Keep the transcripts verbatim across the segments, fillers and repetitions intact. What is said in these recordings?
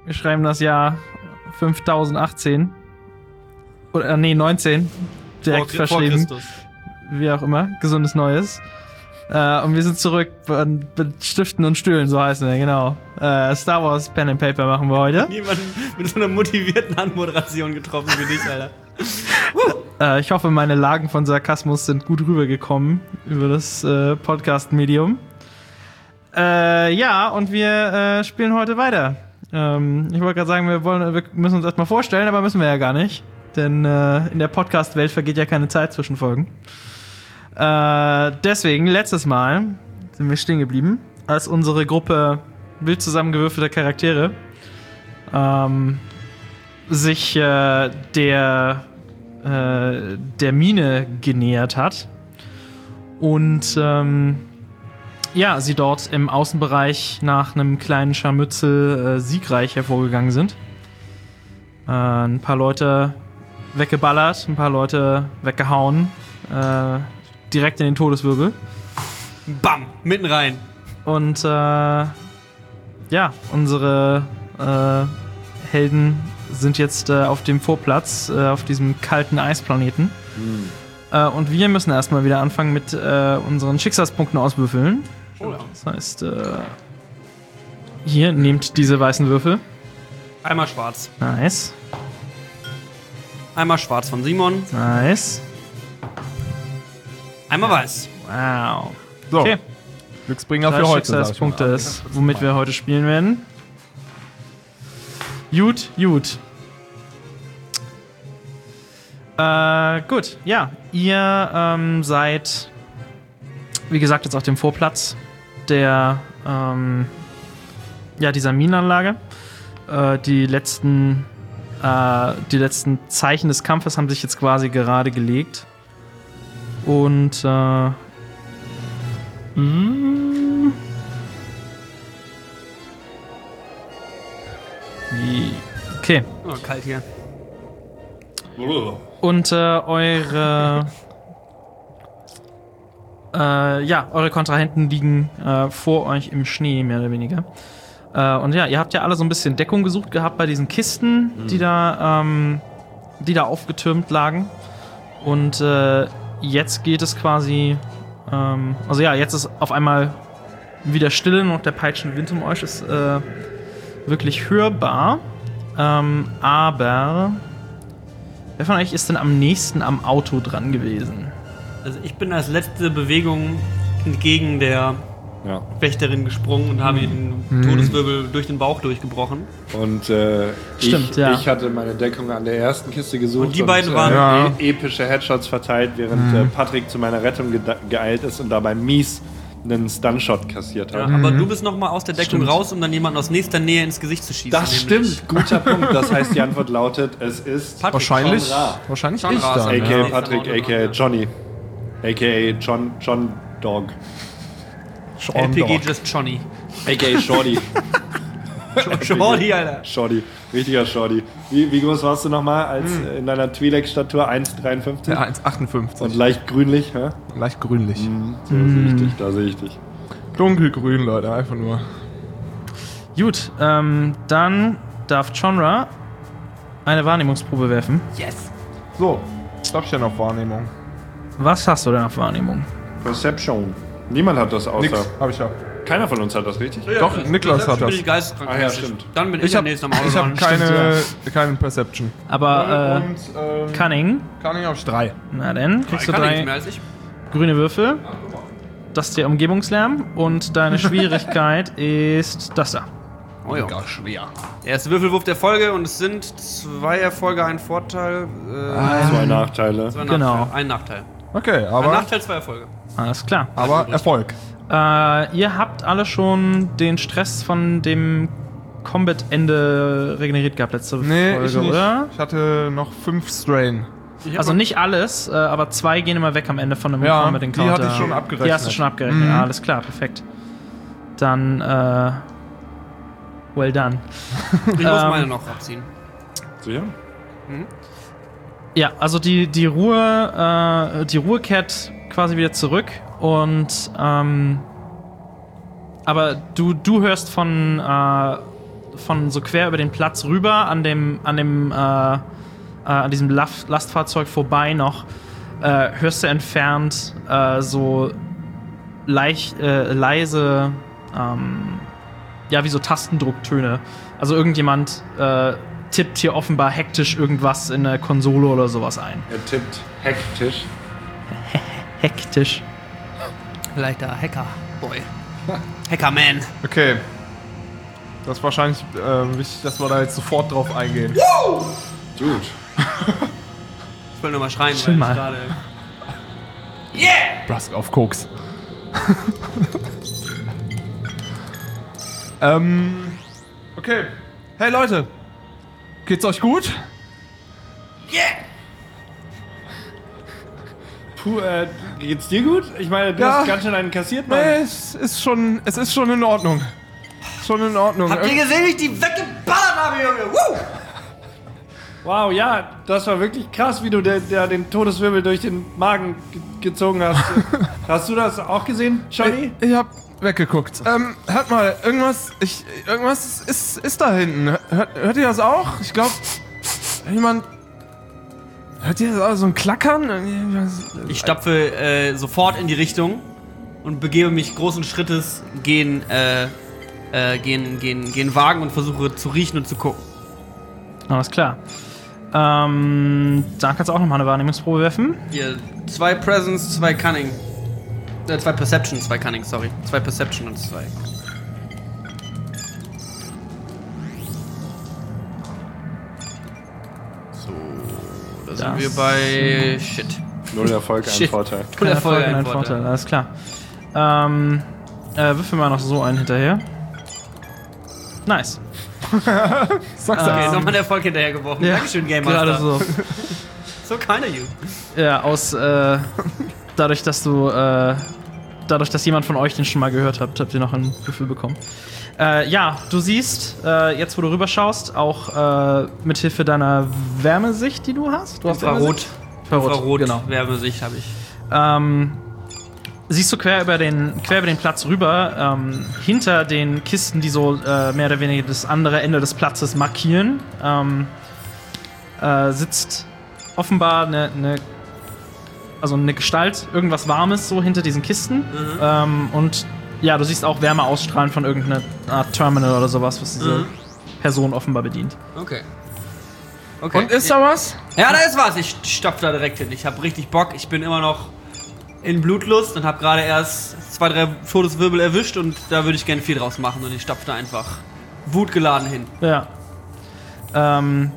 Wir schreiben das Jahr fünftausendachtzehn. Oder, nee, neunzehn. Direkt vor, verschrieben. Vor Christus. Wie auch immer. Gesundes Neues. Äh, und wir sind zurück mit Stiften und Stühlen, so heißen wir, genau. Äh, Star Wars Pen and Paper machen wir heute. Jemand mit so einer motivierten Anmoderation getroffen wie dich, Alter. äh, ich hoffe, meine Lagen von Sarkasmus sind gut rübergekommen über das äh, Podcast-Medium. Äh, ja, und wir äh, spielen heute weiter. Ähm, ich wollte gerade sagen, wir, wollen, wir müssen uns erstmal vorstellen, aber müssen wir ja gar nicht. Denn äh, in der Podcast-Welt vergeht ja keine Zeit zwischen Folgen. Äh, deswegen, letztes Mal sind wir stehen geblieben, als unsere Gruppe wild zusammengewürfelter Charaktere ähm, sich äh, der, äh, der Mine genähert hat. Und ähm, ja, sie dort im Außenbereich nach einem kleinen Scharmützel äh, siegreich hervorgegangen sind. Äh, ein paar Leute weggeballert, ein paar Leute weggehauen. Äh, direkt in den Todeswirbel. Bam! Mitten rein. Und äh, ja, unsere äh, Helden sind jetzt äh, auf dem Vorplatz, äh, auf diesem kalten Eisplaneten. Mhm. Äh, und wir müssen erstmal wieder anfangen mit äh, unseren Schicksalspunkten auswürfeln. Oh ja. Das heißt, äh, hier, nehmt diese weißen Würfel. Einmal schwarz. Nice. Einmal schwarz von Simon. Nice. Einmal weiß. Wow. So, Okay. Glücksbringer Drei für heute. Schicksalspunkte ist, womit wir heute spielen werden. Gut, gut. Äh, gut, ja. Ihr ähm, seid, wie gesagt, jetzt auf dem Vorplatz der, ähm, ja, dieser Minenanlage. Äh, die letzten, äh, die letzten Zeichen des Kampfes haben sich jetzt quasi gerade gelegt. Und, äh, mm, okay. Oh, kalt hier. Und äh, eure äh, ja, eure Kontrahenten liegen äh, vor euch im Schnee, mehr oder weniger. Äh, und ja, ihr habt ja alle so ein bisschen Deckung gesucht gehabt bei diesen Kisten, mhm. die da ähm, die da aufgetürmt lagen. Und äh, jetzt geht es quasi ähm, also ja, jetzt ist auf einmal wieder Stille und der peitschende Wind um euch ist äh, wirklich hörbar. Ähm, aber wer von euch ist denn am nächsten am Auto dran gewesen? Also ich bin als letzte Bewegung entgegen der ja. Wächterin gesprungen und habe den Mhm. Todeswirbel durch den Bauch durchgebrochen. Und äh, Stimmt, ich, ja. ich hatte meine Deckung an der ersten Kiste gesucht. Und die beiden waren- äh, Ja. e- epische Headshots verteilt, während Mhm. äh, Patrick zu meiner Rettung geda- geeilt ist und dabei mies einen Stunshot kassiert Ja, hat. aber du bist noch mal aus der Deckung Stimmt. raus, um dann jemanden aus nächster Nähe ins Gesicht zu schießen. Das nämlich. stimmt, guter Punkt. Das heißt, die Antwort lautet, es ist Patrick Wahrscheinlich, John Ra. wahrscheinlich John ich Ra. dann. A K A Ja. Patrick, A K A Johnny. A K A John, John Dog. L P G Dog. just Johnny. A K A Shorty. Shorty, Alter. Shorty. Richtiger Shorty. Wie, wie groß warst du nochmal als äh, in deiner Twi'lek-Statur? eins Komma dreiundfünfzig? Ja, eins Komma achtundfünfzig. Und leicht grünlich, hä? Leicht grünlich. So sehe ich dich, da sehe ich dich. Dunkelgrün, Leute, einfach nur. Gut, ähm, dann darf Chonra eine Wahrnehmungsprobe werfen. Yes. So, was hab ich denn auf Wahrnehmung? Was hast du denn auf Wahrnehmung? Perception. Niemand hat das außer. Nix, hab ich ja. Keiner von uns hat das, richtig? Doch, Niklas hat bin das. ich geisteskrank. Ah ja, stimmt. Dann bin ich, Ich der hab, nächste am Auto ich hab dran. keine, keine Perception. Aber, äh, Und, ähm, Cunning, Cunning hab ich drei. na dann kriegst du Kann nichts drei mehr als ich. grüne Würfel. Das ist der Umgebungslärm und deine Schwierigkeit ist das da. Oh ja. Mega schwer. Der erste Würfelwurf der Folge und es sind zwei Erfolge, ein Vorteil. Äh, Zwei Nachteile. zwei genau. Nachteile. Ein Nachteil. Okay, Ein aber, Nachteil, zwei Erfolge. Alles klar. aber Erfolg. Äh, ihr habt alle schon den Stress von dem Combat-Ende regeneriert gehabt letzte Nee, Folge, ich nicht. oder? Ich hatte noch fünf Strain. Ich hab Also noch- nicht alles, äh, aber zwei gehen immer weg am Ende von einem Ja, Combat die Encounter. hatte ich schon abgerechnet. Die hast du schon abgerechnet, Mhm. ja, alles klar, perfekt. Dann, äh, well done. Ich muss ähm, meine noch abziehen. Sicher? Ja, also die, die Ruhe, äh, die Ruhe kehrt quasi wieder zurück und, ähm, aber du, du hörst von, äh, von so quer über den Platz rüber an dem, an dem, äh, äh, an diesem Last Lastfahrzeug vorbei noch, äh, hörst du entfernt äh, so leicht, äh, leise, ähm, ja, wie so Tastendrucktöne. Also irgendjemand äh, tippt hier offenbar hektisch irgendwas in eine Konsole oder sowas ein. Er tippt hektisch. Hektisch. Vielleicht der Hacker, Boy. Hackerman. Okay. Das ist wahrscheinlich äh, wichtig, dass wir da jetzt sofort drauf eingehen. Gut. Ich will nur mal schreien, Chill weil mal. ich gerade... Brask auf Koks. ähm. Okay. Hey Leute. Geht's euch gut? Puh, äh, geht's dir gut? Ich meine, du Ja. hast ganz schön einen kassiert, Mann. Nee, es ist schon, es ist schon in Ordnung. Schon in Ordnung. Habt ihr gesehen, wie ich die weggeballert habe, Junge? Woo! Wow, ja, das war wirklich krass, wie du der, der den Todeswirbel durch den Magen ge gezogen hast. Hast du das auch gesehen, Johnny? Ich, ich hab weggeguckt. Ähm, hört mal, irgendwas, ich, irgendwas ist, ist da hinten. Hört, hört ihr das auch? Ich glaube, jemand, hört ihr das auch, so ein Klackern? Ich stapfe äh, sofort in die Richtung und begebe mich großen Schrittes gen, äh, äh, gen, gen, gen Wagen und versuche zu riechen und zu gucken. Alles klar. Ähm, dann kannst du auch nochmal eine Wahrnehmungsprobe werfen. Hier, zwei Presence, zwei Cunning. Äh, zwei Perception, zwei Cunning, sorry. Zwei Perception und zwei. So, da sind Das- wir bei Shit. Null Erfolg, ein Shit. Vorteil. Null Erfolg, ein ein Vorteil. Vorteil. Alles klar. Ähm, äh, würfel mal noch so einen hinterher. Nice. Sag's Okay, ja. nochmal einen Erfolg hinterhergeworfen. Ja, Dankeschön, Game Master. Gerade so. So kind of you. Ja, aus, äh, dadurch, dass du, äh, dadurch, dass jemand von euch den schon mal gehört habt, habt ihr noch ein Gefühl bekommen. Äh, ja, du siehst, äh, jetzt wo du rüberschaust, auch äh, mit Hilfe deiner Wärmesicht, die du hast. Du hast Infrarot. Wärmesicht? Infrarot, Infrarot, genau. Wärmesicht habe ich. Ähm, siehst du quer über den, quer über den Platz rüber, ähm, hinter den Kisten, die so äh, mehr oder weniger das andere Ende des Platzes markieren, ähm, äh, sitzt offenbar eine, eine, also eine Gestalt, irgendwas Warmes so hinter diesen Kisten. Mhm. Ähm, und ja, du siehst auch Wärme ausstrahlen von irgendeiner Art Terminal oder sowas, was diese Mhm. Person offenbar bedient. Okay. Okay. Und ist da was? Ja, da ist was. Ich stapfe da direkt hin. Ich habe richtig Bock. Ich bin immer noch in Blutlust und habe gerade erst zwei, drei Todeswirbel erwischt und da würde ich gerne viel draus machen und ich stapfe da einfach wutgeladen hin. Ja. Ähm.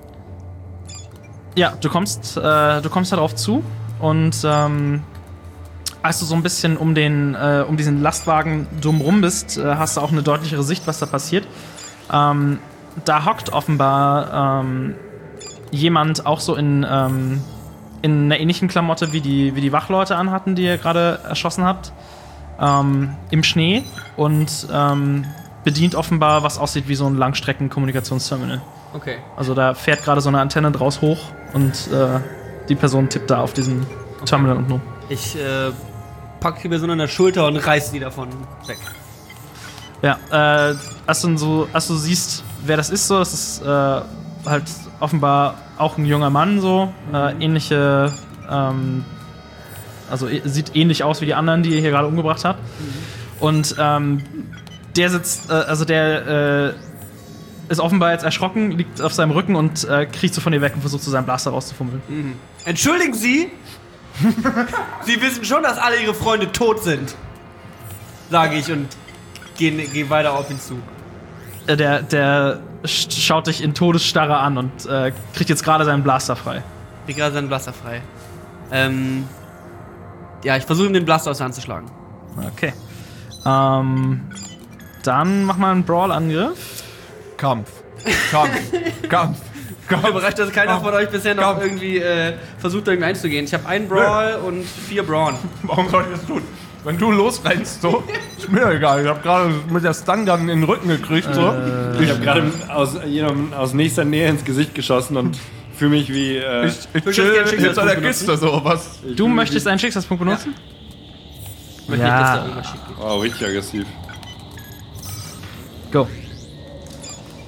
Ja, du kommst, äh, du kommst darauf zu und ähm, als du so ein bisschen um den, äh, um diesen Lastwagen drumrum bist, äh, hast du auch eine deutlichere Sicht, was da passiert. Ähm, da hockt offenbar ähm, jemand auch so in, ähm, in einer ähnlichen Klamotte wie die, wie die Wachleute anhatten, die ihr gerade erschossen habt, ähm, im Schnee und ähm, bedient offenbar, was aussieht wie so ein Langstrecken-Kommunikationsterminal. Okay. Also da fährt gerade so eine Antenne draus hoch und äh, die Person tippt da auf diesen Terminal unten rum. Ich äh, packe die Person an der Schulter und reiß die davon weg. Ja, äh, als du, so, als du siehst, wer das ist, so, das ist äh, halt offenbar auch ein junger Mann, so, äh, ähnliche, ähm, also äh, sieht ähnlich aus wie die anderen, die ihr hier gerade umgebracht habt. Mhm. Und ähm, der sitzt, äh, also der äh, ist offenbar jetzt erschrocken, liegt auf seinem Rücken und äh, kriecht so von dir weg und versucht so seinen Blaster rauszufummeln. Mhm. Entschuldigen Sie? Sie wissen schon, dass alle Ihre Freunde tot sind. Sage ich und gehe geh weiter auf ihn zu. Äh, der, der sch- schaut dich in Todesstarre an und äh, kriegt jetzt gerade seinen Blaster frei. Krieg gerade seinen Blaster frei. Ähm. Ja, ich versuche ihm den Blaster aus der Hand zu schlagen. Okay. Ähm, dann mach mal einen Brawl-Angriff. Kampf. Kampf. Kampf. Kampf. Überrascht, dass keiner von euch bisher noch Kampf. irgendwie äh, versucht, irgendwie einzugehen. Ich habe einen Brawl und vier Brawn. Warum soll ich das tun? Wenn du losrennst, so, ist mir egal. Ich hab gerade mit der Stun-Gun in den Rücken gekriegt, so. Ich habe gerade aus, jemandem aus nächster Nähe ins Gesicht geschossen und fühle mich wie. Äh, Ich, ich Würdest chill du gerne jetzt an der Schicksalspunkt Kiste, so, was. ich Du fühl möchtest mich einen Schicksalspunkt benutzen? Ich möchte Ja. nicht, dass da irgendwas schief geht. wie, oh, richtig aggressiv. Go.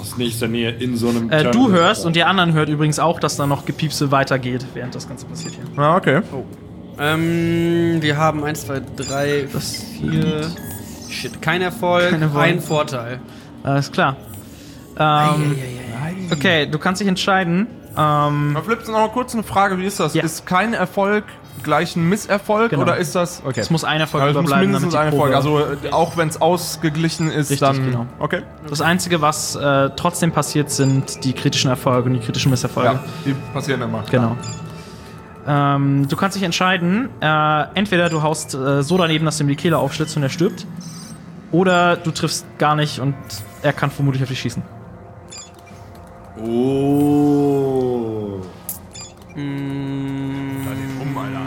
aus nächster Nähe in so einem Äh, du Terminal. hörst und die anderen hört übrigens auch, dass da noch Gepiepse weitergeht, während das Ganze passiert hier. Ah, okay. Ähm, wir haben eins, zwei, drei, vier. Shit, kein Erfolg, Kein Erfolg. ein Vorteil. Alles klar. Ähm, okay, du kannst dich entscheiden. Ähm, Mal Flips, noch mal kurz eine Frage, wie ist das? Ja. Ist kein Erfolg gleich ein Misserfolg Genau. oder ist das... Okay. es muss ein Erfolg Also es muss überbleiben, mindestens ein damit die Erfolg. Probe... Also äh, auch wenn es ausgeglichen ist, Richtig, dann... genau. Okay. Das Einzige, was äh, trotzdem passiert, sind die kritischen Erfolge und die kritischen Misserfolge. Ja, die passieren immer. Genau. Ähm, du kannst dich entscheiden, äh, entweder du haust äh, so daneben, dass du ihm die Kehle aufschlitzt und er stirbt, oder du triffst gar nicht und er kann vermutlich auf dich schießen. Oh. Mm, Um, Alter.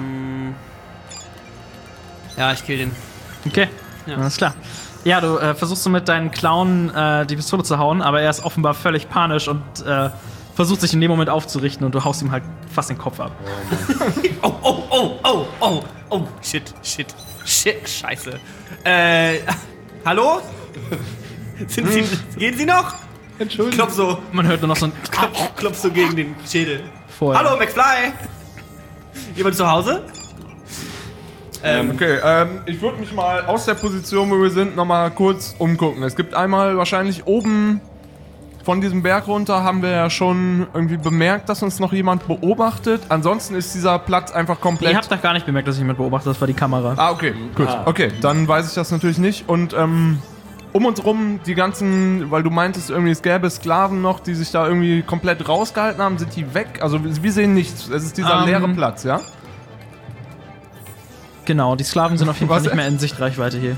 ja, ich kill den. Okay, Ja. alles klar. Ja, du äh, versuchst du mit deinen Klauen äh, die Pistole zu hauen, aber er ist offenbar völlig panisch und äh, versucht sich in dem Moment aufzurichten und du haust ihm halt fast den Kopf ab. Oh, oh, oh, oh, oh, oh, shit, shit, shit, scheiße. Äh, hallo? Sind Sie, gehen Sie noch? Entschuldigung. Klopf so, Man hört nur noch so ein klopf, klopf so gegen den Schädel. vorher. Hallo, McFly! Jemand zu Hause? Ähm, Okay, ähm, ich würde mich mal aus der Position, wo wir sind, nochmal kurz umgucken. Es gibt einmal wahrscheinlich oben von diesem Berg runter haben wir ja schon irgendwie bemerkt, dass uns noch jemand beobachtet. Ansonsten ist dieser Platz einfach komplett... Ihr habt doch gar nicht bemerkt, dass ich jemand beobachtet, das war die Kamera. Ah, okay, gut. Ah. Okay, dann weiß ich das natürlich nicht. Und ähm, um uns rum, die ganzen, weil du meintest irgendwie, es gäbe Sklaven noch, die sich da irgendwie komplett rausgehalten haben, sind die weg? Also wir sehen nichts. Es ist dieser Ähm, leere Platz, ja? Genau, die Sklaven sind auf jeden Fall Was? nicht mehr in Sichtreichweite hier.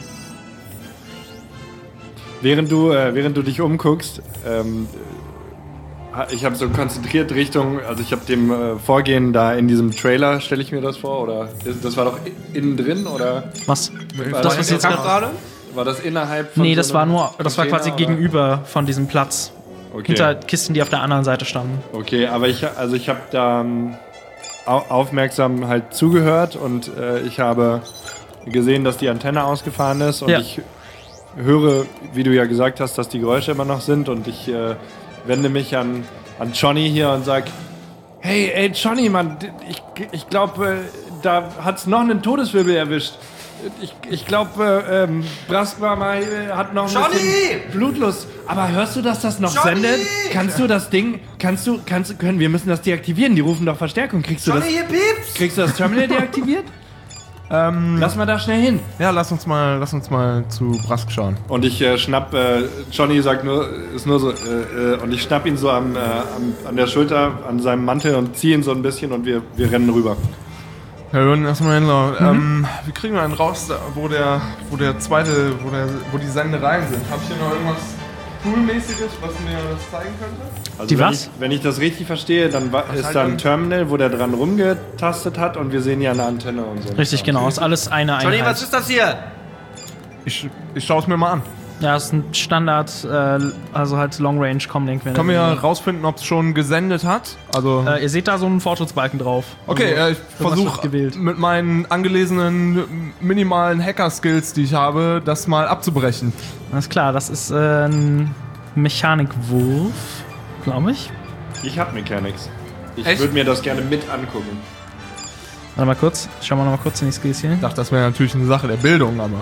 Während du, äh, während du dich umguckst, ähm, ha- ich habe so konzentriert Richtung, also ich habe dem äh, Vorgehen da in diesem Trailer, stelle ich mir das vor, oder ist, das war doch i- innen drin, oder Was? war Das, was jetzt Kampf gerade. gerade? war das innerhalb von Nee, so das war einem nur, das war Container, quasi oder? gegenüber von diesem Platz. Okay. Hinter Kisten, die auf der anderen Seite standen. Okay, aber ich, also ich habe da ähm, au aufmerksam halt zugehört und äh, ich habe gesehen, dass die Antenne ausgefahren ist und Ja. ich höre, wie du ja gesagt hast, dass die Geräusche immer noch sind und ich äh, wende mich an, an Johnny hier und sag: Hey, ey, Johnny, Mann, ich, ich glaube, äh, da hat's noch einen Todeswirbel erwischt. Ich, ich glaube, äh, ähm, Brasmama äh, hat noch ein Johnny! bisschen Blutlust. Aber hörst du, dass das noch Johnny! sendet? Kannst du das Ding, kannst du, kannst, können, wir müssen das deaktivieren. Die rufen doch Verstärkung. Kriegst du das, Johnny, hier piepst! kriegst du das Terminal deaktiviert? Ähm, Lass mal da schnell hin. ja, lass uns mal, lass uns mal zu Brask schauen. Und ich äh, schnapp, äh, Johnny sagt nur, ist nur so, äh, äh, und ich schnapp ihn so am, äh, am, an der Schulter, an seinem Mantel und ziehe ihn so ein bisschen und wir, wir rennen rüber. Ja, wir würden erstmal hinlaufen. Ähm, wie kriegen wir einen raus, da- wo der, wo der zweite, wo, der, wo die Sendereien sind? Hab ich hier noch irgendwas Toolmäßiges, was mir das zeigen könnte? Also Die wenn was? Ich, wenn ich das richtig verstehe, dann wa- ist halt da ein dann? Terminal, wo der dran rumgetastet hat und wir sehen ja eine Antenne und so. Richtig, genau. Ist alles eine Johnny, Einheit. was ist das hier? Ich, ich schaue es mir mal an. Ja, ist ein Standard, äh, also halt Long-Range Comlink. wenn Können wir ihr- ja rausfinden, ob es schon gesendet hat? Also. Äh, ihr seht da so einen Fortschrittsbalken drauf. Okay, Also, äh, ich irgendwas wird versuche gewählt. mit meinen angelesenen m- minimalen Hacker-Skills, die ich habe, das mal abzubrechen. Alles klar, das ist äh, ein Mechanikwurf, glaube ich. Ich hab Mechanics. Ich Echt? würde mir das gerne mit angucken. Warte mal kurz, schauen wir noch mal kurz in die Skills hier. Ich dachte, das wäre natürlich eine Sache der Bildung, aber.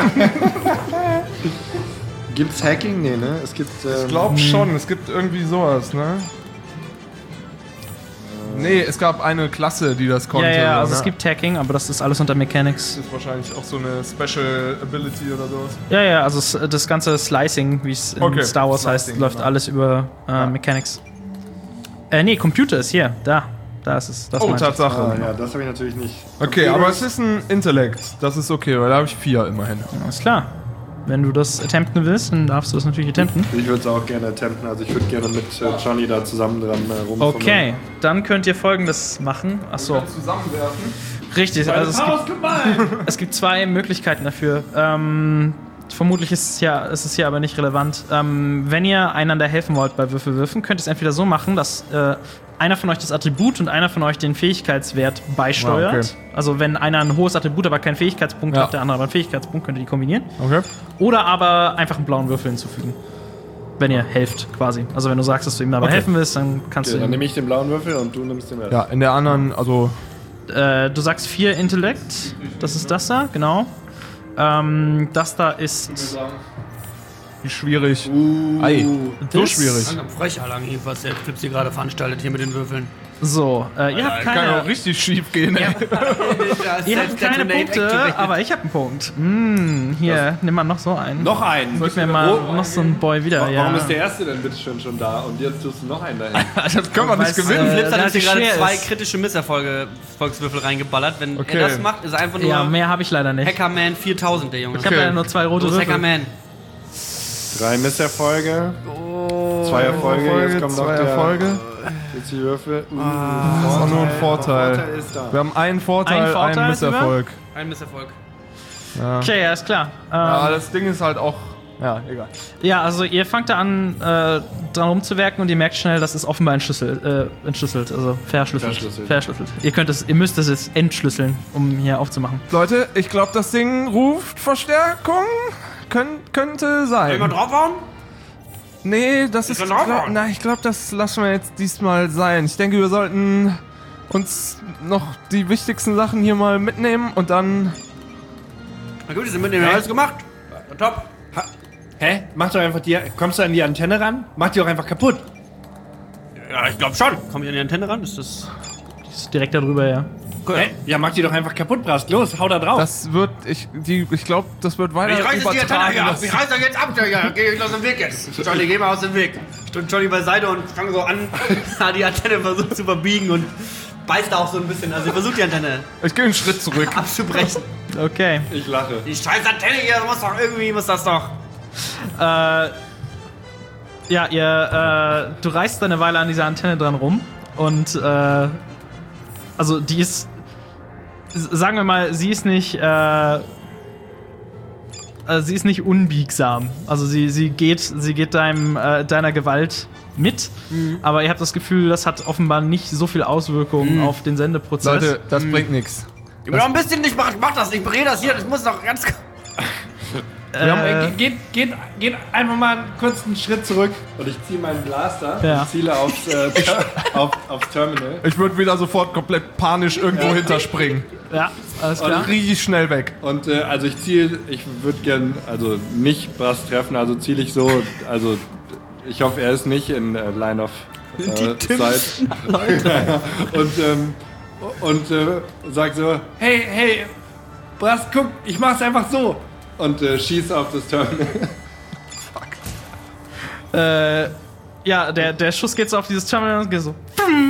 Gibt's Hacking? Nee, ne? Es gibt. Ähm, Ich glaube schon, es gibt irgendwie sowas, ne? Nee, es gab eine Klasse, die das konnte. Ja, ja, also ne? es gibt Hacking, aber das ist alles unter Mechanics. Das ist wahrscheinlich auch so eine Special Ability oder sowas. Ja, ja, also es, das ganze Slicing, wie es in Okay, Star Wars heißt, Slicing, läuft genau. alles über äh, Mechanics. Äh, nee, Computer ist hier, da. Da ist es. Das Oh, meinte ich. Tatsache. Ah, ja, das habe ich natürlich nicht. Okay, aber es ist ein Intellekt. Das ist okay, weil da habe ich vier immerhin. Alles klar. Wenn du das attempten willst, dann darfst du das natürlich attempten. Ich würde es auch gerne attempten, also ich würde gerne mit äh, Johnny da zusammen dran äh, rumfummeln. Okay, dann könnt ihr folgendes machen. Achso, Zusammenwerfen. richtig. Also es gibt, es gibt zwei Möglichkeiten dafür. Ähm, vermutlich ist es, ja, ist es hier aber nicht relevant. Ähm, wenn ihr einander helfen wollt bei Würfelwürfen, könnt ihr es entweder so machen, dass äh, einer von euch das Attribut und einer von euch den Fähigkeitswert beisteuert. Ah, okay. Also wenn einer ein hohes Attribut, aber keinen Fähigkeitspunkt Ja. hat, der andere aber einen Fähigkeitspunkt, könnt ihr die kombinieren. Okay. Oder aber einfach einen blauen Würfel hinzufügen. wenn ihr helft, quasi. Also wenn du sagst, dass du ihm dabei Okay. helfen willst, dann kannst Okay, du dann ihm, nehme ich den blauen Würfel und du nimmst den Rest. Ja, in der anderen, also äh, du sagst vier Intellekt, das ist das da, genau. Ähm, das da ist wie schwierig. Uh, Ei, so das- schwierig. Langsam frech, Alang, was der Clips hier gerade veranstaltet, hier mit den Würfeln. so. Äh, ihr habt Kann ja keine, auch richtig schief gehen, ey. ihr habt keine Punkte, aber ich habe einen Punkt. Hm, hier, nimm mal noch so einen. Noch einen. Gib mir mal Oh, noch so einen Boy wieder, Warum ja. ist der erste denn bitte schon schon da und jetzt tust du noch einen dahin? Das können wir nicht Weiß, gewinnen. äh, Flips hat uns hier relativ gerade schwer zwei ist. kritische Misserfolge Volkswürfel reingeballert. Wenn Okay. er das macht, ist er einfach nur Ja, mehr habe ich leider nicht. Hackerman viertausend, der Junge. Ich habe Okay. leider nur zwei rote Los, Würfel. Hackerman. Drei Misserfolge. Zwei Erfolge. Jetzt kommt noch zwei der. Erfolge. Jetzt die Würfel. Uh, Das ist auch nur ein Vorteil. Vorteil ist da. Wir haben einen Vorteil, Einen Vorteil einen Misserfolg. Ein Misserfolg. Ja. Okay, ja, ist klar. Ähm, Ja, das Ding ist halt auch. Ja, egal. ja, also ihr fangt da an, äh, dran rumzuwerken und ihr merkt schnell, das ist offenbar entschlüsselt, äh, entschlüsselt, also verschlüsselt. Verschlüsselt. Verschlüsselt. Ihr könnt es, ihr müsst es jetzt entschlüsseln, um hier aufzumachen. Leute, ich glaube, das Ding ruft Verstärkung. Kön könnte sein. Will man draufhauen? Nee, das ist. Ist er noch Glaub, on? na, ich glaube, das lassen wir jetzt diesmal sein. Ich denke, wir sollten uns noch die wichtigsten Sachen hier mal mitnehmen und dann. Na gut, die sind mit dem alles gemacht. Top. Hä? Mach doch einfach die. Kommst du an die Antenne ran? Mach die doch einfach kaputt. Ja, ich glaube schon. Komm ich an die Antenne ran? Ist das. Ist direkt darüber, ja. Hä? Ja, mach die doch einfach kaputt, Brast. Los, hau da drauf. Das wird. Ich, die, ich glaube, das wird weiter Ich reiß jetzt die Antenne hier ab. das- Ich reiß da jetzt ab. Ja, geh ich aus dem Weg jetzt. Johnny, geh mal aus dem Weg. Ich stund Johnny beiseite und fange so an, die Antenne versucht zu verbiegen und beißt da auch so ein bisschen. Also ich versuche die Antenne Ich gehe einen Schritt zurück. abzubrechen. Okay. Ich lache. Die scheiß Antenne hier, das muss doch irgendwie, muss das doch. Äh, ja, ihr, äh, du reißt eine Weile an dieser Antenne dran rum und, äh, also die ist, s- sagen wir mal, sie ist nicht, äh, also sie ist nicht unbiegsam. Also sie, sie geht, sie geht deinem, äh, deiner Gewalt mit, aber ihr habt das Gefühl, das hat offenbar nicht so viel Auswirkungen auf den Sendeprozess. Leute, das bringt nichts. Ich will doch ein bisschen nicht, mach, mach das nicht, dreh das hier, das muss doch ganz. Wir haben äh, Geht, geht, geht einfach mal kurz einen Schritt zurück. Und ich ziehe meinen Blaster Ja. und ziele aufs, äh, auf, aufs Terminal. Ich würde wieder sofort komplett panisch irgendwo hinterspringen. ja, alles Und klar. richtig schnell weg. Und äh, also ich ziele, ich würde gern, also nicht Brast treffen, also ziele ich so, also ich hoffe, er ist nicht in äh, Line of äh, Sight. und ähm, und äh, sag so, hey, hey, Brast, guck, ich mach's einfach so. Und äh, schieß auf das Terminal. Äh, ja, der, der Schuss geht so auf dieses Terminal und geht so.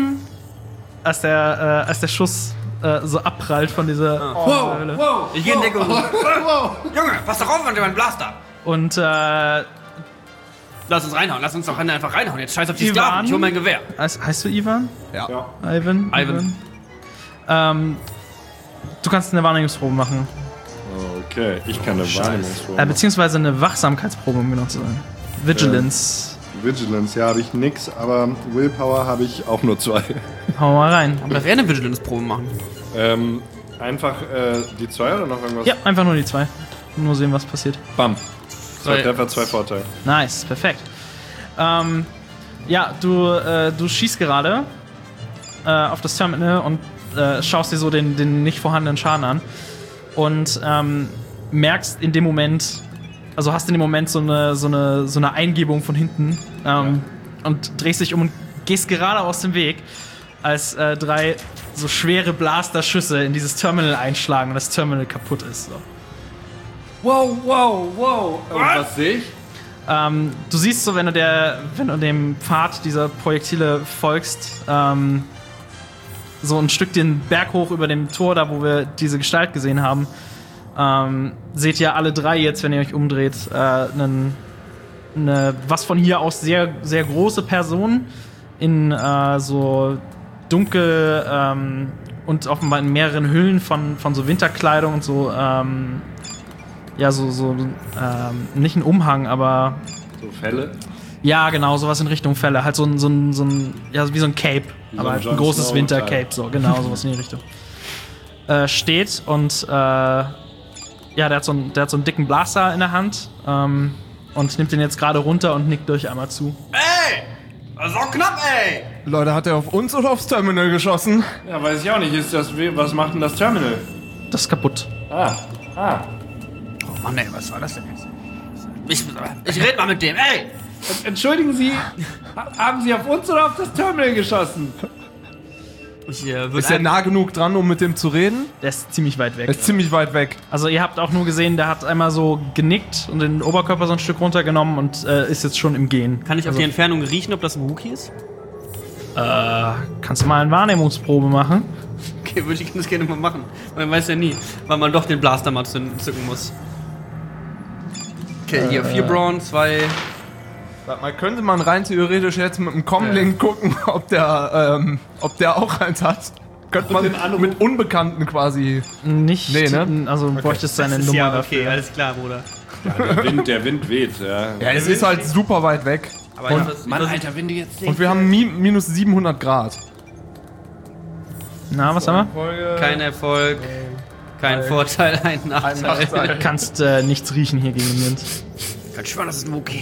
Als der, äh, als der Schuss äh, so abprallt von dieser Wow, Höhle. wow. Ich geh in Deckung. Wow. Junge, pass doch auf, an meinen Blaster. Und äh, Lass uns reinhauen, lass uns doch einfach reinhauen. Jetzt scheiß auf die Ivan? Sklaven, ich hol mein Gewehr. heißt, heißt du Ivan? Ja. Ivan? Ivan. Ähm, du kannst eine Wahrnehmungsprobe machen. Okay, ich kann eine Wahrnehmungsprobe. Äh, beziehungsweise eine Wachsamkeitsprobe, um genau zu sein. Vigilance. Vigilance, ja, habe ich nix, aber Willpower habe ich auch nur zwei. Hau mal rein. Aber dass wir eine Vigilance-Probe machen. ähm, einfach äh, die zwei oder noch irgendwas? Ja, einfach nur die zwei. Nur sehen, was passiert. Bam. Zwei Drei. Treffer, zwei Vorteile. Nice, perfekt. Ähm, ja, du, äh, du schießt gerade äh, auf das Terminal und äh, schaust dir so den, den nicht vorhandenen Schaden an und ähm, merkst in dem Moment, also hast in dem Moment so eine, so eine, so eine Eingebung von hinten ähm, und drehst dich um und gehst gerade aus dem Weg, als äh, drei so schwere Blasterschüsse in dieses Terminal einschlagen und das Terminal kaputt ist. So. Wow, wow, wow. Und was sehe ich? Ähm, du siehst so, wenn du, der, wenn du dem Pfad dieser Projektile folgst, ähm, so ein Stück den Berg hoch über dem Tor, da wo wir diese Gestalt gesehen haben, ähm, seht ihr alle drei jetzt, wenn ihr euch umdreht, äh, einen, eine, was von hier aus sehr, sehr große Person in äh, so dunkel ähm, und offenbar in mehreren Hüllen von, von so Winterkleidung und so, ähm, ja, so, so ähm, nicht ein Umhang, aber So Fälle. ja, genau, sowas in Richtung Felle. Halt so ein, so ein, so ein ja, wie so ein Cape, so aber ein halt ein Jon großes Snow Wintercape, so, genau, sowas in die Richtung. Äh, steht und, äh, ja, der hat, so einen, der hat so einen dicken Blaster in der Hand ähm, und nimmt den jetzt gerade runter und nickt euch einmal zu. Ey! Das ist auch knapp, ey! Leute, hat er auf uns oder aufs Terminal geschossen? Ja, weiß ich auch nicht. Ist das, was macht denn das Terminal? Das ist kaputt. Ah, ah. Oh Mann, ey, was war das denn jetzt? Ich, ich red mal mit dem, ey! Entschuldigen Sie, ha- haben Sie auf uns oder auf das Terminal geschossen? Ich, äh, Ist er nah genug dran, um mit dem zu reden? Der ist ziemlich weit weg. Er ist ziemlich weit weg. Also ihr habt auch nur gesehen, der hat einmal so genickt und den Oberkörper so ein Stück runtergenommen und äh, ist jetzt schon im Gehen. Kann ich auf also, die Entfernung riechen, ob das ein Wookie ist? Äh, kannst du mal eine Wahrnehmungsprobe machen? Okay, würde ich das gerne mal machen. Man weiß ja nie, weil man doch den Blaster mal zücken muss. Okay, hier vier Brawn, zwei. Sag mal, könnte man rein theoretisch jetzt mit dem Comlink gucken, ob der, ähm, ob der auch eins hat? Könnte man mit Unbekannten quasi. Nicht, Nee, ne? also du bräuchtest seine Das ist Nummer ja dafür. okay, alles klar, Bruder. Der Wind, der Wind weht, ja. Ja, es ist halt super weit weg. Aber Und- ich vers- ich vers- wenn du jetzt Und wir haben mi minus siebenhundert Grad. Na, was haben kein Erfolg, kein Vorteil, ein Nachteil. wir? Du kannst äh, nichts riechen hier gegen den Wind. Kann schwören, das ist ein Wookie.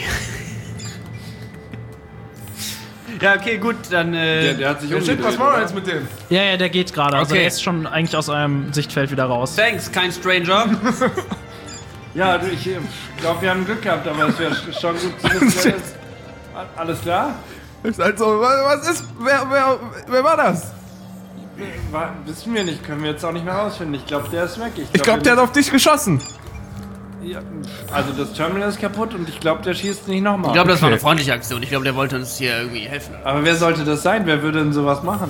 Ja, okay, gut, dann äh, Der, der hat sich Ja, shit, was machen wir jetzt mit dem? Ja, ja, der geht gerade. Also Okay. der ist schon eigentlich aus eurem Sichtfeld wieder raus. thanks, kein Stranger. Ja, du, ich glaube, wir haben Glück gehabt, aber es wäre schon gut zu wissen, wer das ist. Alles klar? Ist halt so, was was ist, wer, wer, wer war das? War, wissen wir nicht, können wir jetzt auch nicht mehr rausfinden. Ich glaube, der ist weg. Ich glaube, der hat auf dich geschossen. Ja, also das Terminal ist kaputt und ich glaube, der schießt nicht nochmal. Ich glaube, das war Okay. eine freundliche Aktion. Ich glaube, der wollte uns hier irgendwie helfen. Aber wer sollte das sein? Wer würde denn sowas machen?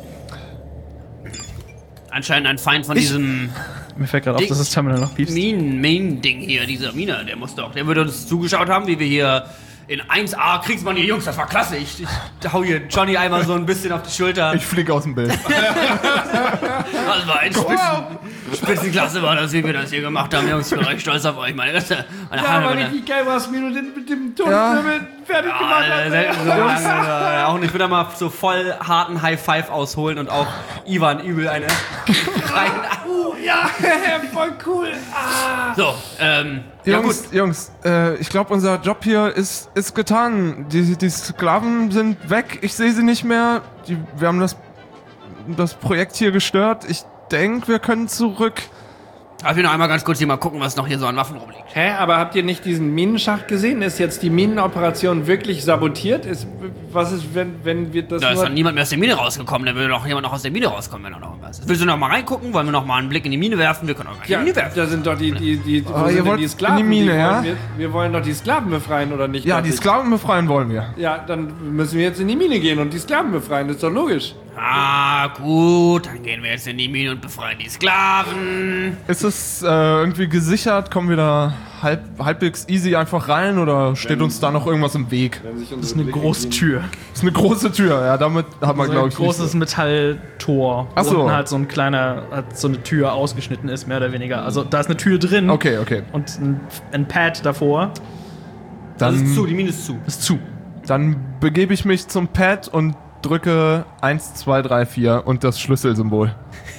Anscheinend ein Feind von Ich- diesem Mir fällt gerade auf, dass das Terminal noch piepst. Minen, Main-Ding hier, dieser Miner, der muss doch, der würde uns zugeschaut haben, wie wir hier in eins A Kriegsmann, die Jungs, das war klasse. Ich, ich hau hier Johnny einmal so ein bisschen auf die Schulter. Ich flieg aus dem Bild. Das war ein Spitzen, Spitzenklasse, war das, wie wir das hier gemacht haben. Jungs, ich bin recht stolz auf euch. Meine ganze, meine Haare, meine, richtig geil war es, wie du den mit dem Ja. Todeswirbel fertig gemacht ja, hast. selten so lange, äh, auch nicht. Ich würde da mal so voll harten High Five ausholen und auch Ivan übel eine rein. Ja, voll cool. So, ähm, ja gut. Jungs, Jungs, äh, ich glaube, unser Job hier ist, ist getan. Die, die Sklaven sind weg. Ich sehe sie nicht mehr. Die, wir haben das, das Projekt hier gestört. Ich denke, wir können zurück. Darf ich noch einmal ganz kurz hier mal gucken, was noch hier so an Waffen rumliegt? Hä, aber habt ihr nicht diesen Minenschacht gesehen? Ist jetzt die Minenoperation wirklich sabotiert? Ist, was ist, wenn, wenn wir das Da ist nur... doch niemand mehr aus der Mine rausgekommen. Da würde doch jemand noch aus der Mine rauskommen, wenn er noch was ist. Willst du noch mal reingucken? Wollen wir noch mal einen Blick in die Mine werfen? Wir können auch Ja, in die Mine werfen. da sind doch die, die, die, wo Ah, ihr sind denn wollt die in Sklaven? die Mine, wollen ja? Wir, wir wollen doch die Sklaven befreien, oder nicht? Ja, die Patrick? Sklaven befreien wollen wir. Ja, dann müssen wir jetzt in die Mine gehen und die Sklaven befreien, das ist doch logisch. Ah, gut. Dann gehen wir jetzt in die Mine und befreien die Sklaven. Ist es äh, irgendwie gesichert? Kommen wir da halb, halbwegs easy einfach rein oder steht uns da noch irgendwas im Weg? Das ist eine große Tür. Das ist eine große Tür, ja, damit hat man, So glaube ein ich, großes Metalltor. Ach so. Wo unten halt so ein kleiner, halt so eine Tür ausgeschnitten ist, mehr oder weniger. Also da ist eine Tür drin. Okay, okay. Und ein, ein Pad davor Das ist zu, Dann, die Mine ist zu. ist zu. dann begebe ich mich zum Pad und drücke eins, zwei, drei, vier und das Schlüsselsymbol.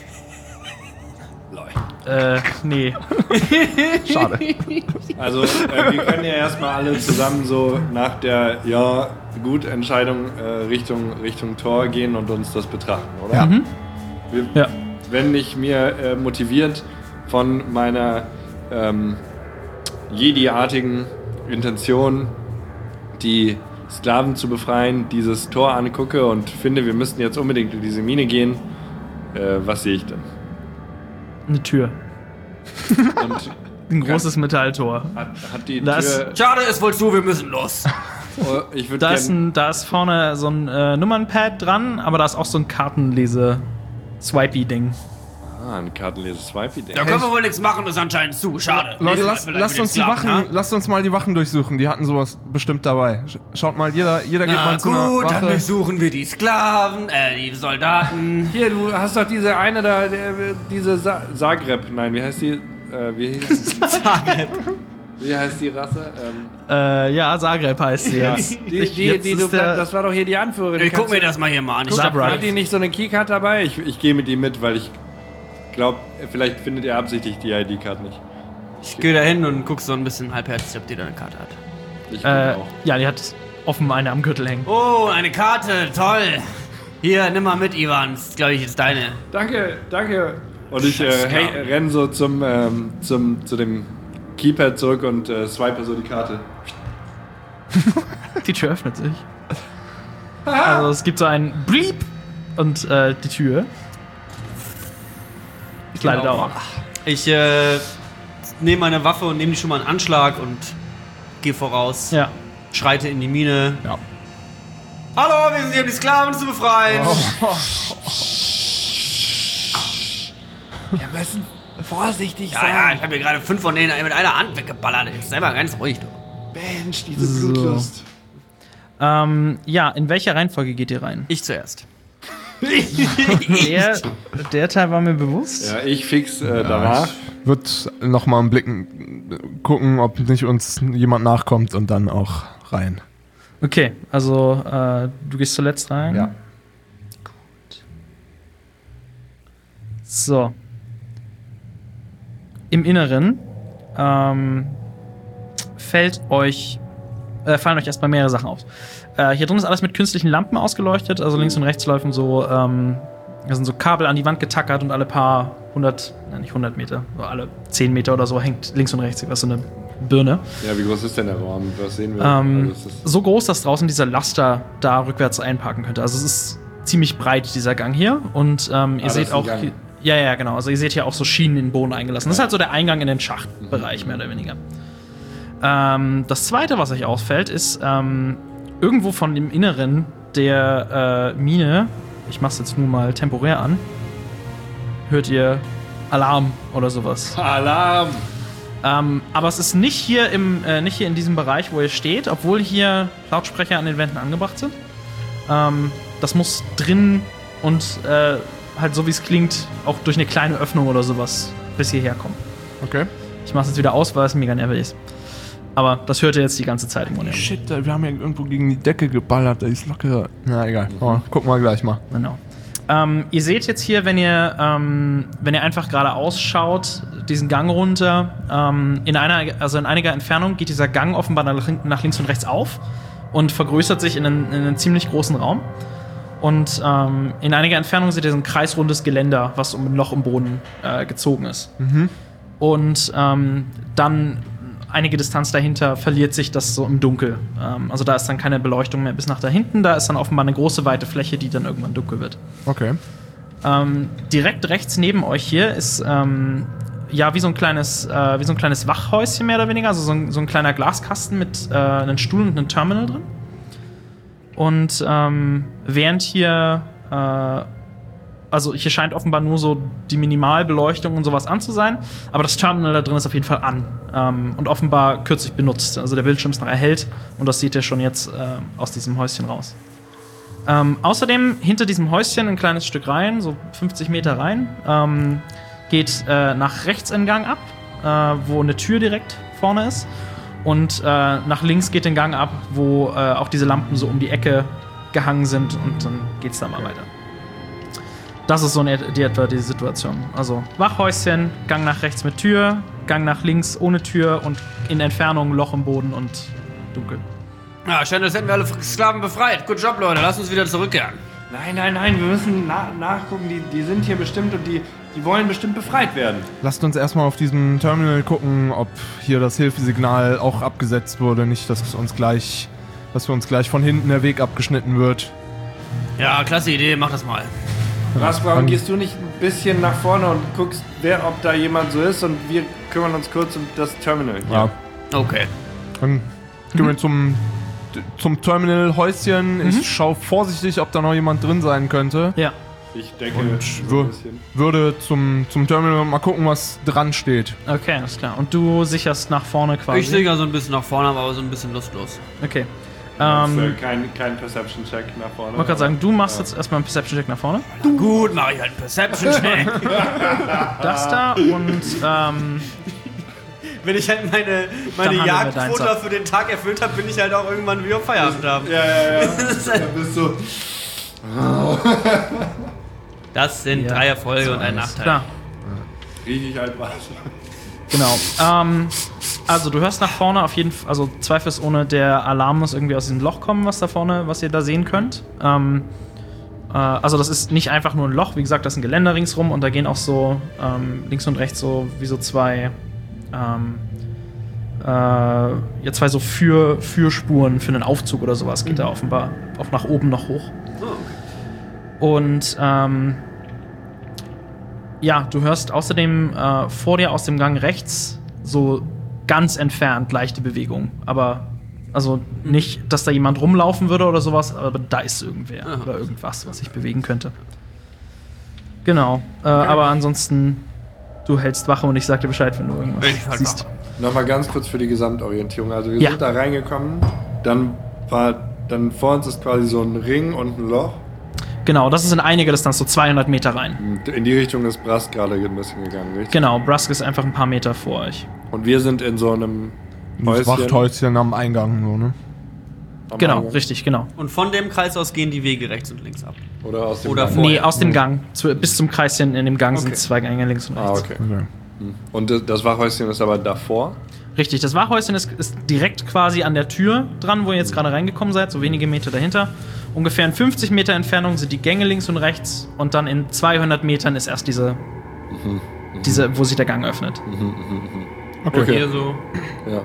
Äh, nee. Schade. Also, äh, wir können ja erstmal alle zusammen so nach der, ja, gut, Entscheidung äh, Richtung, Richtung Tor gehen und uns das betrachten, oder? Ja. Wir, Ja. Wenn ich mir äh, motiviert von meiner ähm, Jedi-artigen Intention, die Sklaven zu befreien, dieses Tor angucke und finde, wir müssten jetzt unbedingt in diese Mine gehen, äh, was sehe ich denn? Eine Tür. Und Ein großes Metalltor. hat, hat die Da ist- Tür... Schade, ist wohl zu, wir müssen los. Oh, ich würde Da ist, gerne... ein, da ist vorne so ein äh, Nummernpad dran, aber da ist auch so ein Kartenlese-Swipey-Ding. Ah, ein Kartenlese-Swipey-Ding. Da können wir wohl nichts machen, ist anscheinend zu. Schade. Leute, Nächstes Mal lasst, vielleicht lasst mit uns die den Sklaven, Wachen, ne? lasst uns mal die Wachen durchsuchen. Die hatten sowas bestimmt dabei. Sch- Schaut mal, jeder, jeder geht Na mal zu einer gut, dann Wache. durchsuchen wir die Sklaven, äh, die Soldaten. Hier, du hast doch diese eine da, der, diese Sa Zagreb, nein, wie heißt die? Äh, wie, Zagreb. wie heißt die Rasse? Ähm, Äh, ja, Zagreb heißt sie ja. jetzt. Die, Ich- die, jetzt die ist du, der- das war doch hier die Anführerin. Ich guck Kannst mir du- das mal hier mal an. Ich Guck hab, mal, Hat die nicht so eine Keycard dabei? Ich, ich gehe mit die mit, weil ich glaube, vielleicht findet ihr absichtlich die I D-Card nicht. ich geh da hin und guck so ein bisschen halbherzig, ob die da eine Karte hat. Ich guck Äh, auch. ja, die hat offen eine am Gürtel hängen. Oh, eine Karte, toll. Hier, nimm mal mit, Ivan. Das ist, glaube ich, jetzt deine. Danke, danke. Und ich äh, hey, renn so zum, ähm, zum, zu dem Keypad zurück und äh, swipe so die Karte. Die Tür öffnet sich. Also es gibt so ein Bleep und äh, die Tür gleitet Genau. auf. Ich äh, nehme meine Waffe und nehme die schon mal in Anschlag und gehe voraus. Ja. Schreite in die Mine. Ja. Hallo, wir sind hier, um die Sklaven zu befreien. Wir müssen vorsichtig Ja, ja, ich habe mir gerade fünf von denen mit einer Hand weggeballert. Ich sei mal ganz ruhig, du. Mensch, diese So. Blutlust. Ähm, ja, in welcher Reihenfolge geht ihr rein? Ich zuerst. Der, der Teil war mir bewusst. Ja, ich fix äh, danach. Wird noch mal im Blicken gucken, ob nicht uns jemand nachkommt und dann auch rein. Okay, also äh, du gehst zuletzt rein. Ja. Gut. So. Im Inneren ähm, fällt euch, äh, fallen euch erstmal mehrere Sachen auf. Äh, hier drin ist alles mit künstlichen Lampen ausgeleuchtet, also links und rechts laufen so, ähm, da sind so Kabel an die Wand getackert und alle paar hundert, nein, nicht hundert Meter, so alle zehn Meter oder so hängt links und rechts was so eine Birne. Ja, wie groß ist denn der Raum? Was sehen wir? Ähm, Also, es ist so groß, dass draußen dieser Laster da rückwärts einparken könnte. Also es ist ziemlich breit, dieser Gang hier. Und ähm, ihr Ah, das seht ist ein auch. Gang. Hier, ja, ja, genau. Also ihr seht hier auch so Schienen in den Boden eingelassen. Das ist halt so der Eingang in den Schachtbereich, mehr oder weniger. Ähm, das zweite, was euch auffällt, ist ähm, irgendwo von dem Inneren der äh, Mine, ich mach's jetzt nur mal temporär an, hört ihr Alarm oder sowas. Alarm! Ähm, aber es ist nicht hier, im, äh, nicht hier in diesem Bereich, wo ihr steht, obwohl hier Lautsprecher an den Wänden angebracht sind. Ähm, das muss drin und äh, halt so wie es klingt, auch durch eine kleine Öffnung oder sowas bis hierher kommen. Okay. Ich mach's jetzt wieder aus, weil es mega nervig ist. Aber das hört ihr jetzt die ganze Zeit im Grunde. Shit, wir haben ja irgendwo gegen die Decke geballert, da ist locker. Na egal, oh, gucken wir gleich mal. Genau. Ähm, ihr seht jetzt hier, wenn ihr, ähm, wenn ihr einfach gerade ausschaut, diesen Gang runter, ähm, in einer, also in einiger Entfernung geht dieser Gang offenbar nach, nach links und rechts auf und vergrößert sich in einen, in einen ziemlich großen Raum. Und ähm, in einiger Entfernung seht ihr so ein kreisrundes Geländer, was um ein Loch im Boden äh, gezogen ist. Mhm. Und ähm, dann einige Distanz dahinter verliert sich das so im Dunkel. Ähm, also da ist dann keine Beleuchtung mehr bis nach da hinten. Da ist dann offenbar eine große, weite Fläche, die dann irgendwann dunkel wird. Okay. Ähm, direkt rechts neben euch hier ist ähm, ja wie so ein kleines, äh, wie so ein kleines Wachhäuschen mehr oder weniger. Also so ein, so ein kleiner Glaskasten mit äh, einem Stuhl und einem Terminal drin. Und ähm, während hier äh, also hier scheint offenbar nur so die Minimalbeleuchtung und sowas an zu sein, aber das Terminal da drin ist auf jeden Fall an ähm, und offenbar kürzlich benutzt. Also der Bildschirm ist noch erhellt und das seht ihr schon jetzt äh, aus diesem Häuschen raus. Ähm, außerdem hinter diesem Häuschen ein kleines Stück rein, so fünfzig Meter rein, ähm, geht äh, nach rechts ein Gang ab, äh, wo eine Tür direkt vorne ist und äh, nach links geht ein Gang ab, wo äh, auch diese Lampen so um die Ecke gehangen sind und dann geht's da mal weiter. Das ist so in die etwa die Situation. Also Wachhäuschen, Gang nach rechts mit Tür, Gang nach links ohne Tür und in Entfernung Loch im Boden und dunkel. Ja, schön, als hätten wir alle Sklaven befreit. Good Job, Leute. Lasst uns wieder zurückkehren. Nein, nein, nein, wir müssen na nachgucken. Die, die sind hier bestimmt und die, die wollen bestimmt befreit werden. Lasst uns erstmal auf diesem Terminal gucken, ob hier das Hilfesignal auch abgesetzt wurde. Nicht, dass es uns gleich, dass für uns gleich von hinten der Weg abgeschnitten wird. Ja, klasse Idee. Mach das mal. Was, warum gehst du nicht ein bisschen nach vorne und guckst, wer, ob da jemand so ist und wir kümmern uns kurz um das Terminal. Ja. Okay. Dann gehen wir zum, zum Terminal-Häuschen. Ich schaue vorsichtig, ob da noch jemand drin sein könnte. Ja. Ich denke, Und so ein wür bisschen. würde zum, zum Terminal mal gucken, was dran steht. Okay, alles klar. Und du sicherst nach vorne quasi. Ich sehe ja so ein bisschen nach vorne, aber so ein bisschen lustlos. Okay. Ähm, Ähm, kein, kein Perception-Check nach vorne. ich wollte gerade sagen, du machst jetzt erstmal einen Perception-Check nach vorne. Na gut, mache ich halt einen Perception-Check. Das da und ähm, Wenn ich halt meine, Dann meine handeln wir deins Jagdquota ab. für den Tag erfüllt habe, bin ich halt auch irgendwann wieder auf Feierabend haben. Ja, ja, ja. Da bist du. Das sind Ja. drei Erfolge und ein Nachteil. klar, Riech ich halt was. genau. Ähm, Also du hörst nach vorne auf jeden Fall, also zweifelsohne der Alarm muss irgendwie aus diesem Loch kommen, was da vorne, was ihr da sehen könnt. Ähm, äh, also das ist nicht einfach nur ein Loch, wie gesagt, das ist ein Geländer ringsrum und da gehen auch so ähm, links und rechts so wie so zwei ähm, äh, ja, zwei so für, Führspuren für einen Aufzug oder sowas geht mhm. da offenbar auch nach oben noch hoch. Oh, okay. Und ähm, ja, du hörst außerdem äh, vor dir aus dem Gang rechts so ganz entfernt leichte Bewegung. Aber, also nicht, dass da jemand rumlaufen würde oder sowas, aber da ist irgendwer Aha. oder irgendwas, was sich bewegen könnte. Genau. Äh, okay. Aber ansonsten, du hältst Wache und ich sag dir Bescheid, wenn du irgendwas ich halt siehst. Nochmal ganz kurz für die Gesamtorientierung. Also wir ja. sind da reingekommen, dann war, dann vor uns ist quasi so ein Ring und ein Loch. Genau, das ist in einiger Distanz, so zweihundert Meter rein. In die Richtung ist Brask gerade ein bisschen gegangen, richtig? Genau, Brask ist einfach ein paar Meter vor euch. Und wir sind in so einem Häuschen. Wachthäuschen am Eingang, so, ne? Am genau, Eingang. Richtig, genau. Und von dem Kreis aus gehen die Wege rechts und links ab? Oder aus dem Oder Gang? Nee, aus dem Gang. Zu, bis zum Kreischen in dem Gang okay. sind zwei Gänge links und rechts. Ah, okay. okay. Und das Wachhäuschen ist aber davor? Richtig, das Wachhäuschen ist, ist direkt quasi an der Tür dran, wo ihr jetzt gerade reingekommen seid, so wenige Meter dahinter. Ungefähr in fünfzig Meter Entfernung sind die Gänge links und rechts und dann in zweihundert Metern ist erst diese, mhm. diese wo sich der Gang öffnet. Mhm, mhm, okay. okay. Hier so. Ja.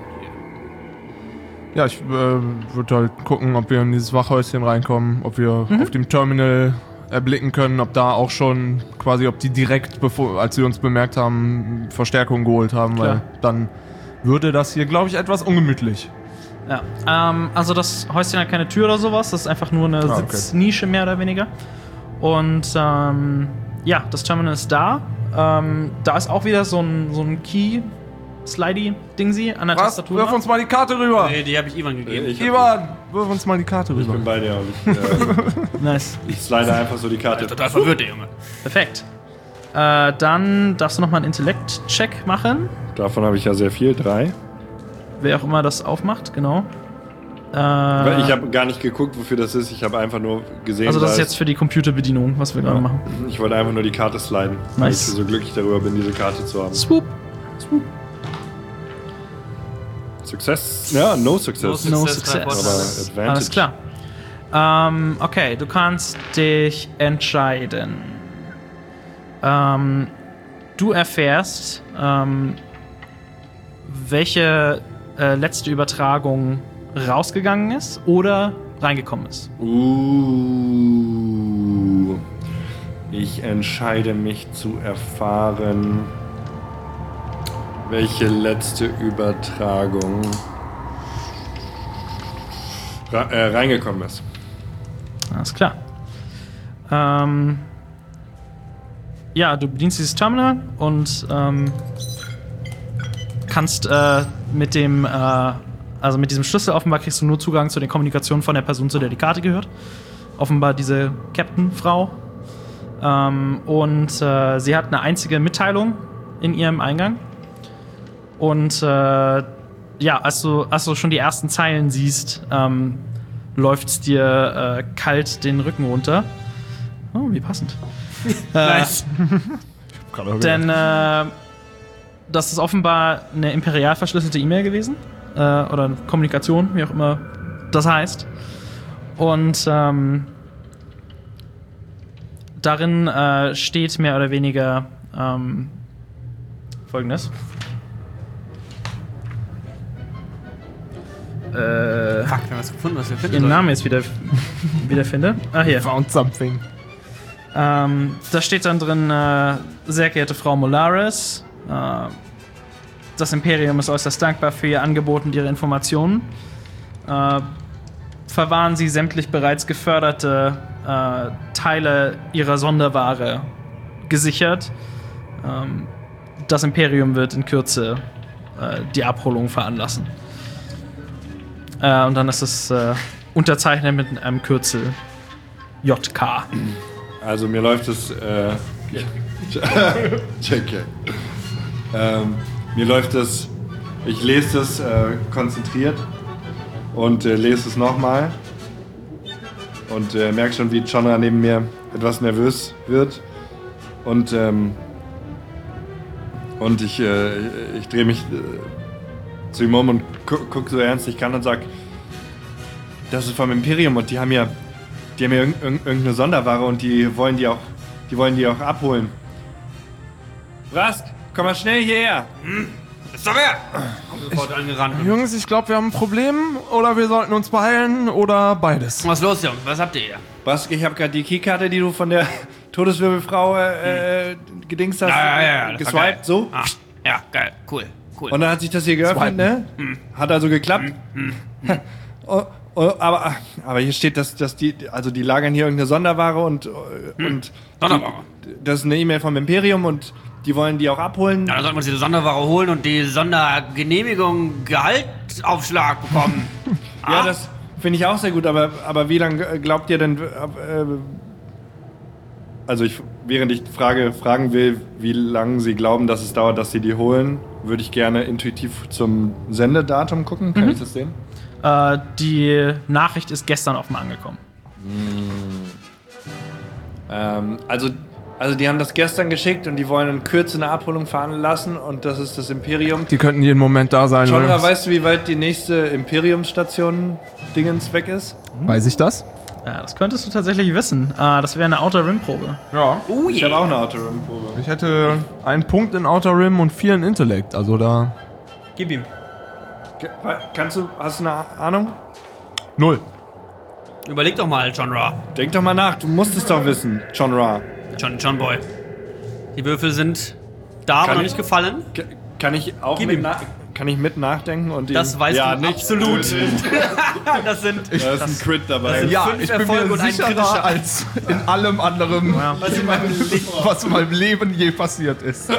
Ja, ich äh, würde halt gucken, ob wir in dieses Wachhäuschen reinkommen, ob wir mhm. auf dem Terminal erblicken können, ob da auch schon quasi, ob die direkt, bevor, als sie uns bemerkt haben, Verstärkung geholt haben, Klar. weil dann würde das hier, glaube ich, etwas ungemütlich. Ja, ähm, also das Häuschen hat keine Tür oder sowas, das ist einfach nur eine ah, okay. Sitznische mehr oder weniger. Und ähm, ja, das Terminal ist da. Ähm, da ist auch wieder so ein, so ein Key, Slidey-Dingsy an der Was? Tastatur. Wirf uns mal die Karte rüber! Nee, die habe ich Ivan gegeben. Ich Ivan, wirf uns mal die Karte rüber. Ich bin bei dir und ich, äh, nice. ich slide einfach so die Karte. Ja, total verwirrt, der Junge. Perfekt. Äh, dann darfst du nochmal einen Intellekt-Check machen. Davon habe ich ja sehr viel, drei. Wer auch immer das aufmacht, genau. Äh, Weil ich habe gar nicht geguckt, wofür das ist. Ich habe einfach nur gesehen, also das ist jetzt für die Computerbedienung, was wir ja. gerade machen. Ich wollte einfach nur die Karte sliden, nice. Weil ich so glücklich darüber bin, diese Karte zu haben. Swoop. Swoop. Success? Ja, no success. No success. Aber Advantage. Alles klar. Ähm, okay, du kannst dich entscheiden. Ähm, du erfährst, ähm, welche äh, letzte Übertragung rausgegangen ist oder reingekommen ist. Uh, ich entscheide mich zu erfahren, welche letzte Übertragung ra- äh, reingekommen ist. Alles klar. Ähm, ja, du bedienst dieses Terminal und ähm, kannst äh, mit dem, äh, also mit diesem Schlüssel offenbar kriegst du nur Zugang zu den Kommunikationen von der Person, zu der die Karte gehört. Offenbar diese Captain-Frau. Ähm, und äh, sie hat eine einzige Mitteilung in ihrem Eingang. Und äh, ja, als du, als du schon die ersten Zeilen siehst, ähm, läuft es dir äh, kalt den Rücken runter. Oh, wie passend. Nice. äh, denn äh, das ist offenbar eine imperial verschlüsselte E-Mail gewesen. Äh, oder eine Kommunikation, wie auch immer das heißt. Und ähm, darin äh, steht mehr oder weniger ähm, Folgendes. Äh, Fuck, wir haben was gefunden, was wir finden. Ihren Namen jetzt wieder, wieder finde. Ah, hier. Found something. Ähm, da steht dann drin, äh, sehr geehrte Frau Molaris, äh, das Imperium ist äußerst dankbar für Ihr Angebot und Ihre Informationen. Äh, verwahren Sie sämtlich bereits geförderte äh, Teile Ihrer Sonderware gesichert. Ähm, das Imperium wird in Kürze äh, die Abholung veranlassen. Äh, und dann ist es äh, unterzeichnet mit einem Kürzel J K. Also mir läuft es äh, J K. ähm, mir läuft es, ich lese es äh, konzentriert und äh, lese es nochmal und äh, merke schon, wie Chonra neben mir etwas nervös wird und ähm, und ich, äh, ich drehe mich äh, zu ihm um und gu guck so ernst ich kann und sag, das ist vom Imperium und die haben ja, die haben ja irg irg irgendeine Sonderware und die wollen die auch, die wollen die auch abholen. Rask, komm mal schnell hierher. Hm. Ist doch wer? Kommt sofort angerannt. Jungs, ich glaube, wir haben ein Problem oder wir sollten uns beeilen oder beides. Was ist los, Jungs? Was habt ihr hier? Rask, ich habe gerade die Keykarte, die du von der Todeswirbelfrau äh, gedingst hast, Ja, ja, ja, das war geil. geswiped, so. Ah, ja, geil, cool, cool. Und dann hat sich das hier geöffnet, ne? Hm. Hat also geklappt. oh, oh, aber, aber hier steht, dass, dass die, also die lagern hier irgendeine Sonderware und, Hm. und Sonderware. Die, das ist eine E-Mail vom Imperium und die wollen die auch abholen. Ja, dann sollten wir uns diese Sonderware holen und die Sondergenehmigung Gehaltsaufschlag bekommen. Ja, Ah? das finde ich auch sehr gut, aber, aber wie lange glaubt ihr denn, äh, also ich, während ich Frage, fragen will, wie lange sie glauben, dass es dauert, dass sie die holen, würde ich gerne intuitiv zum Sendedatum gucken. Kann Mhm. ich das sehen? Äh, die Nachricht ist gestern offen angekommen. Ähm, also, also die haben das gestern geschickt und die wollen in Kürze eine Abholung fahren lassen und das ist das Imperium. Die könnten jeden Moment da sein. Chandra, Jungs. weißt du, wie weit die nächste Imperiumsstation Dingens weg ist? Weiß ich das? Ja, das könntest du tatsächlich wissen. Äh, das wäre eine Outer Rim-Probe. Ja. Oh Ich je. habe auch eine Outer-Rim-Probe. Ich hätte einen Punkt in Outer Rim und vier in Intellekt, also da... Gib ihm. Kannst du, hast du eine Ahnung? Null. Überleg doch mal, John Ra. Denk doch mal nach, du musst es doch wissen, John Ra. John, John Boy. Die Würfel sind da, aber Kann noch ich- nicht gefallen. K- Kann ich auch Gib mit, ihm. na kann ich mit nachdenken? Und Das ihn- weißt ja, du nicht. absolut. Das sind. Da ist ein Crit dabei. sind- Ja, Fünf ich bin Erfolge mir und ein sicherer kritischer. als in allem anderen, Was in meinem Leben. was in meinem Leben je passiert ist.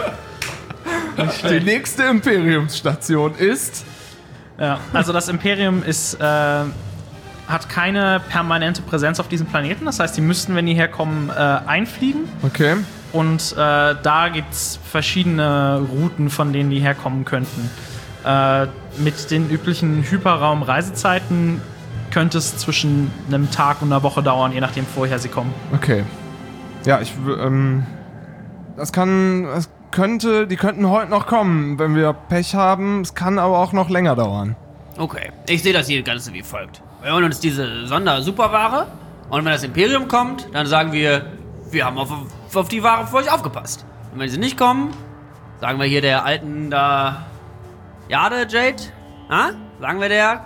Die nächste Imperiumsstation ist... Ja, also das Imperium ist, äh, hat keine permanente Präsenz auf diesem Planeten. Das heißt, die müssten, wenn die herkommen, äh, einfliegen. Okay. Und äh, da gibt es verschiedene Routen, von denen die herkommen könnten. Äh, mit den üblichen Hyperraum-Reisezeiten könnte es zwischen einem Tag und einer Woche dauern, je nachdem, woher sie kommen. Okay. Ja, ich... w- Ähm, das kann... Es könnte... Die könnten heute noch kommen, wenn wir Pech haben. Es kann aber auch noch länger dauern. Okay, ich sehe das hier Ganze wie folgt. Wir holen uns diese Sonder-Superware und wenn das Imperium kommt, dann sagen wir, wir haben auf, auf die Ware für euch aufgepasst. Und wenn sie nicht kommen, sagen wir hier der alten da... Jade, Jade? Ah? Sagen wir der...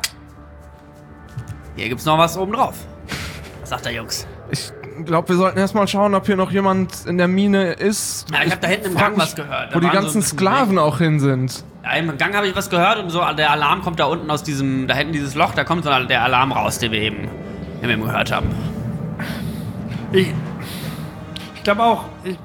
Hier gibt's noch was oben drauf. Was sagt der Jungs? Ich glaube, wir sollten erstmal schauen, ob hier noch jemand in der Mine ist. Ja, ich habe da hinten im frag Gang mich, was gehört. Da Wo die waren so ein ganzen bisschen Sklaven auch hin sind. Ja, im Gang habe ich was gehört und so, der Alarm kommt da unten aus diesem, da hinten dieses Loch, da kommt so der Alarm raus, den wir eben, den wir eben gehört haben. Ich, ich glaube auch. Ich,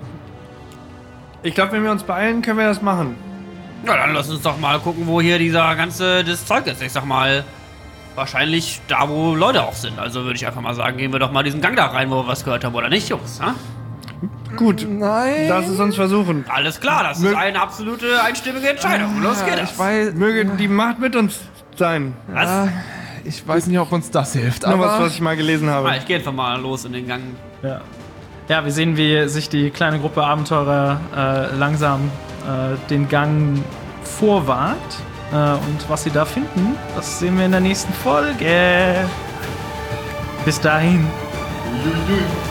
ich glaube, wenn wir uns beeilen, können wir das machen. Ja, dann lass uns doch mal gucken, wo hier dieser ganze, das Zeug ist. Ich sag mal, wahrscheinlich da, wo Leute auch sind. Also würde ich einfach mal sagen, gehen wir doch mal diesen Gang da rein, wo wir was gehört haben, oder nicht, Jungs? Ha? Gut, Nein. lass es uns versuchen. Alles klar, das ist eine absolute einstimmige Entscheidung. Los geht Ich es. weiß, Möge die Macht mit uns sein. Was? ich weiß nicht, ob uns das hilft, Nur aber... was, was ich mal gelesen habe. Ah, ich gehe einfach mal los in den Gang. Ja. Ja, wir sehen, wie sich die kleine Gruppe Abenteurer äh, langsam äh, den Gang vorwagt. Äh, und was sie da finden, das sehen wir in der nächsten Folge. Bis dahin. Uiuiui.